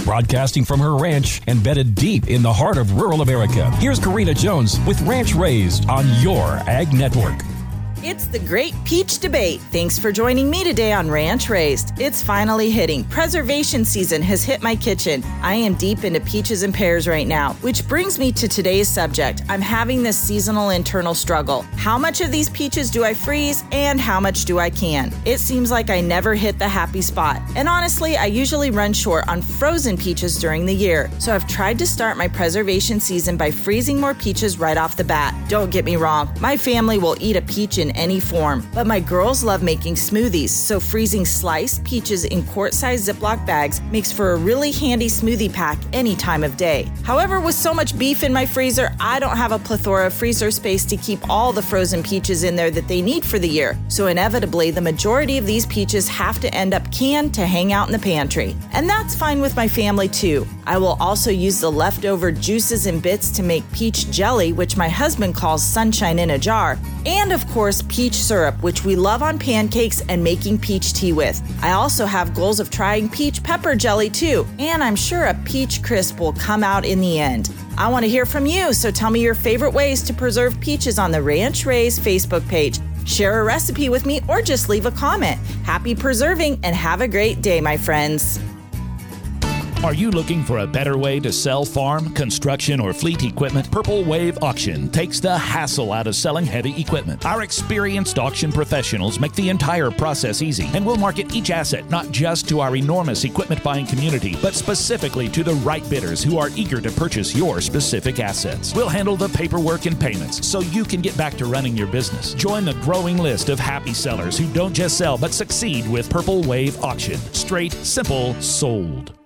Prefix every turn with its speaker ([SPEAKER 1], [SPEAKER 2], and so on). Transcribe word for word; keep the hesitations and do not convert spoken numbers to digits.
[SPEAKER 1] Broadcasting from her ranch embedded deep in the heart of rural America, here's Karina Jones with Ranch Raised on your Ag Network.
[SPEAKER 2] It's the Great Peach Debate. Thanks for joining me today on Ranch Raised. It's finally hitting. Preservation season has hit my kitchen. I am deep into peaches and pears right now, which brings me to today's subject. I'm having this seasonal internal struggle. How much of these peaches do I freeze and how much do I can? It seems like I never hit the happy spot. And honestly, I usually run short on frozen peaches during the year. So I've tried to start my preservation season by freezing more peaches right off the bat. Don't get me wrong, my family will eat a peach in any form, but my girls love making smoothies, so freezing sliced peaches in quart-sized Ziploc bags makes for a really handy smoothie pack any time of day. However, with so much beef in my freezer, I don't have a plethora of freezer space to keep all the frozen peaches in there that they need for the year, so inevitably the majority of these peaches have to end up canned to hang out in the pantry. And that's fine with my family too. I will also use the leftover juices and bits to make peach jelly, which my husband calls sunshine in a jar, and of course peach syrup, which we love on pancakes and making peach tea with. I also have goals of trying peach pepper jelly too, and I'm sure a peach crisp will come out in the end. I want to hear from you, so tell me your favorite ways to preserve peaches on the Ranch Raised Facebook page. Share a recipe with me or just leave a comment. Happy preserving and have a great day, my friends.
[SPEAKER 3] Are you looking for a better way to sell farm, construction, or fleet equipment? Purple Wave Auction takes the hassle out of selling heavy equipment. Our experienced auction professionals make the entire process easy, and we'll market each asset not just to our enormous equipment buying community, but specifically to the right bidders who are eager to purchase your specific assets. We'll handle the paperwork and payments so you can get back to running your business. Join the growing list of happy sellers who don't just sell but succeed with Purple Wave Auction. Straight, simple, sold.